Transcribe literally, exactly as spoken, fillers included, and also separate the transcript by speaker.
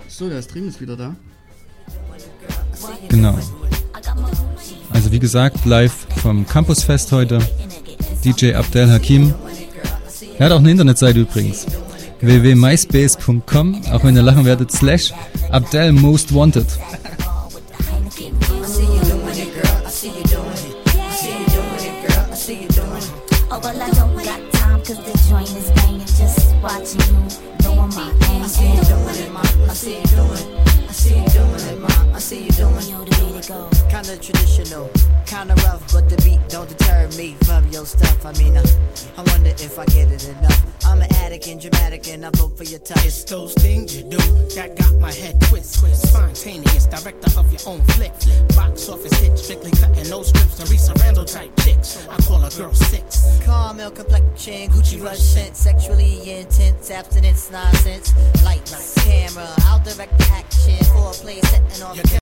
Speaker 1: So, der Stream ist wieder da.
Speaker 2: Genau. Also wie gesagt, live vom Campusfest heute. D J Abdel Hakim. Er hat auch eine Internetseite übrigens. w w w punkt myspace punkt com. Auch wenn ihr lachen werdet, slash Abdel Most Wanted.
Speaker 3: Oh, well, I don't got time, cause the joint is banging, just watching you, knowing my aim. I see you doing it, ma, I see you doing it, I see you doing it, ma, I see you doing it. Yo, the way to go. Kinda traditional, kinda rough, but the beat don't deter me from your stuff. I mean, I, I wonder if I get it enough. I'm an addict and dramatic and I vote for your touch.
Speaker 4: It's those things you do that got my head twist. Spontaneous, director of your own flick. Box office hit, strictly cutting no scripts. Teresa Randall type chicks, I call a girl six.
Speaker 3: Caramel complexion, Gucci rush scent, sexually intense, abstinence, nonsense. Lights, camera, I'll direct the action for a play setting off.